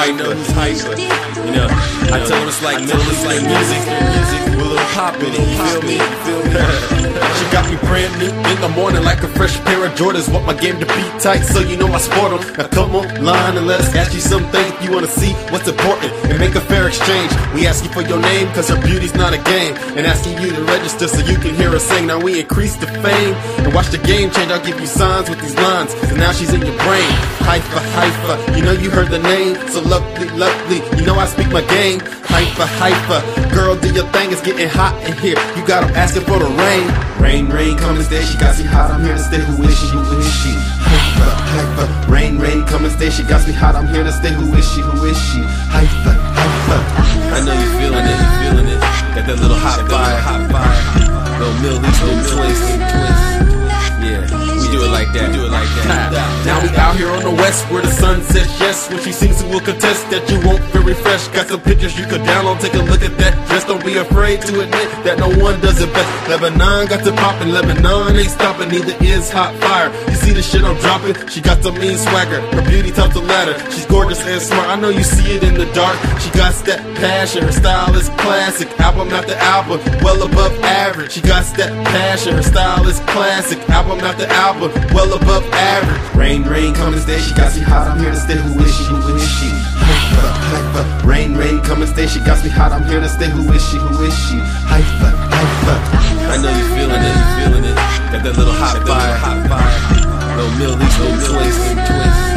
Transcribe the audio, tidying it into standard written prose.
hyper. You know, I told us like Middle Eastern music with a little pop in it, you feel me? She got me brand new in the morning like a fresh pair of Jordans. Want my game to be tight, so you know I sport them. Now come online and let us ask you something if you wanna see what's important and make a fair exchange. We ask you for your name, cause her beauty's not a game, and asking you to register so you can hear her sing. Now we increase the fame and watch the game change. I'll give you signs with these lines, so now she's in your brain. Hyper, hyper, you know you heard the name. So lovely, lovely, you know I speak my game. Hyper, hyper, girl do your thing, it's getting hot in here. You got 'em asking for the rain. Rain, rain, come and stay, she got me hot, I'm here to stay. Who is she, who is she? Hyper, hyper, rain, rain, come and stay, she got me hot, I'm here to stay. Who is she, who is she? Hyper, hyper. I know you feeling it, got that little hot fire, little Middle Eastern twist. Yeah, we do it like that, Now we out here on the west where the sun sets, yes. When she sings, we will contest that you won't feel refreshed. Got some pictures you could download, take a look at that. Just don't be afraid to admit that no one does it best. Lebanon got to poppin', Lebanon ain't stopping, neither is hot fire. You see the shit I'm dropping, she got some mean swagger. Her beauty tops the ladder, she's gorgeous and smart. I know you see it in the dark, she got that passion. Her style is classic, album after album, well above average. She got that passion, her style is classic, album after album, well above average. Rain, rain, come and stay, she got me hot, I'm here to stay. Who is she, who is she? Hyper, hyper, rain, rain, come and stay, she got me hot, I'm here to stay. Who is she, who is she? Hyper, hyper. I know you feeling it, got that little hot fire, little Middle Eastern twist.